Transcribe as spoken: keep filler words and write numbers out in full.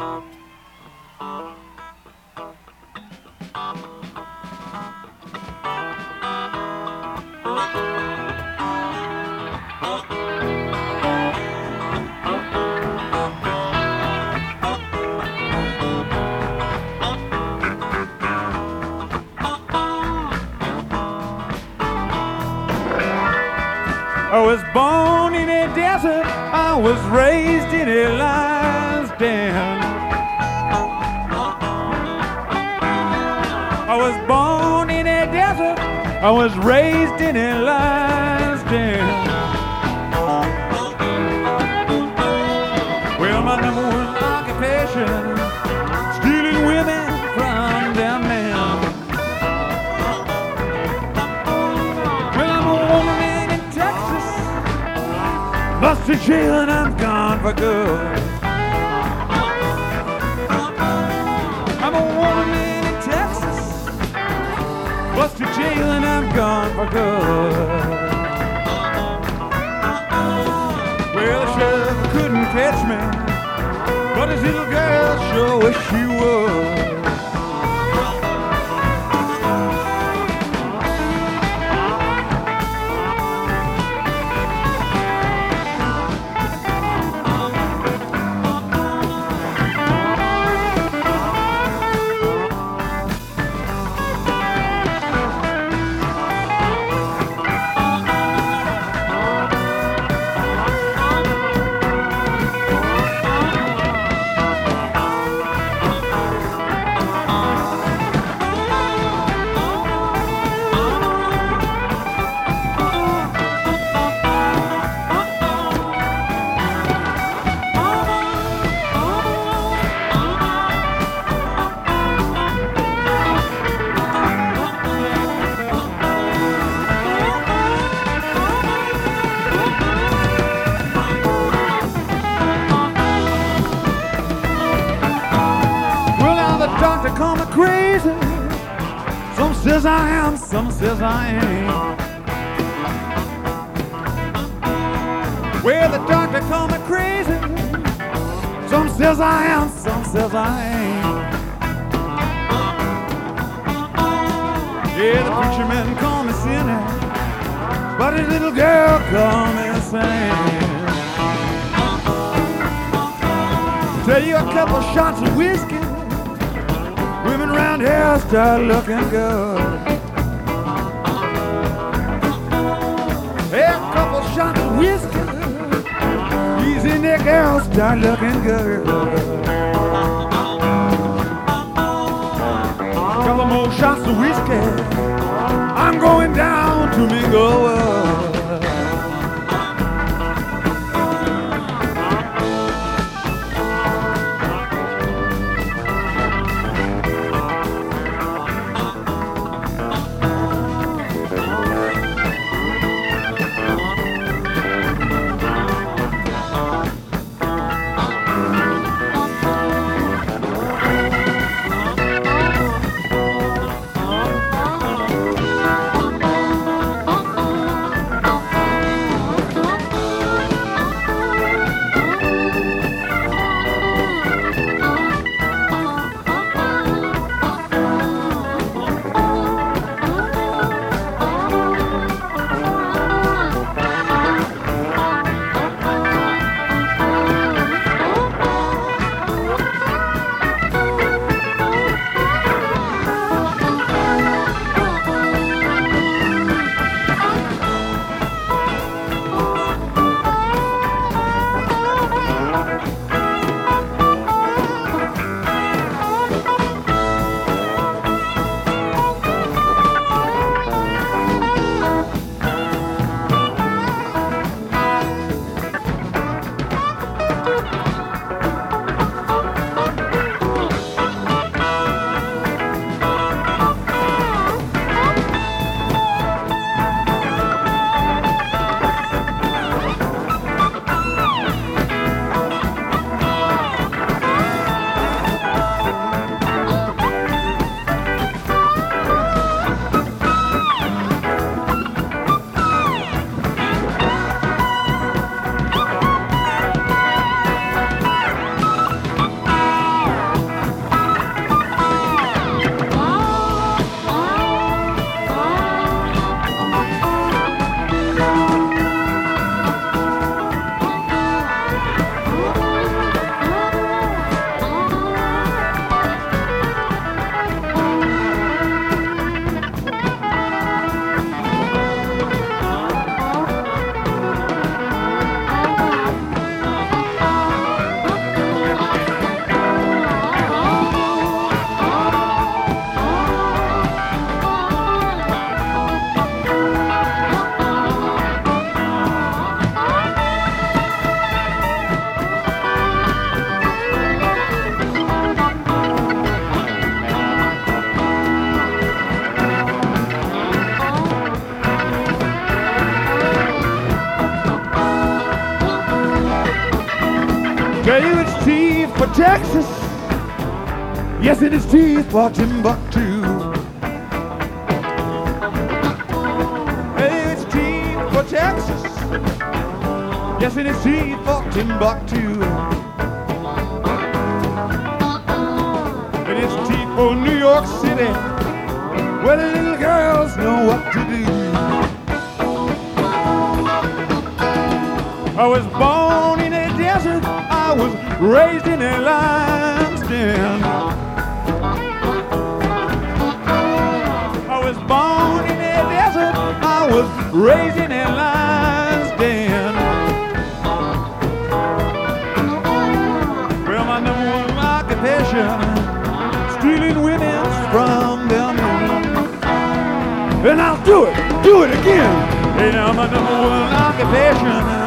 I was born in a desert, I was raised in a lion's den. I was born in a desert, I was raised in a lion's den. Well, my number one occupation, stealing women from their men. Well, I'm a woman in Texas, bust to jail and I'm gone for good. I'm a woman in Texas, bust to jail and I'm gone for good. Well, the sheriff couldn't catch me, but his little girl sure wish she would. Doctor call me crazy. Some says I am, some says I ain't. Well, the doctor call me crazy. Some says I am, some says I ain't. Yeah, the preacher man call me sinner, but his little girl call me saint. Tell you a couple shots of whiskey, women around here start looking good. Hey, a couple shots of whiskey, easy in their girls start looking good. Couple more shots of whiskey, I'm going down to Mingo. Hey, it's teeth for Texas. Yes, it is teeth for Timbuktu. Hey, it's teeth for Texas. Yes, it is teeth for Timbuktu. And it's teeth for New York City, where the little girls know what to do. I was born in a desert, I was raised in a lion's den. I was born in a desert, I was raised in a lion's den. Well, my number one occupation, stealing women from their men. And I'll do it, do it again. Hey, now my number one occupation,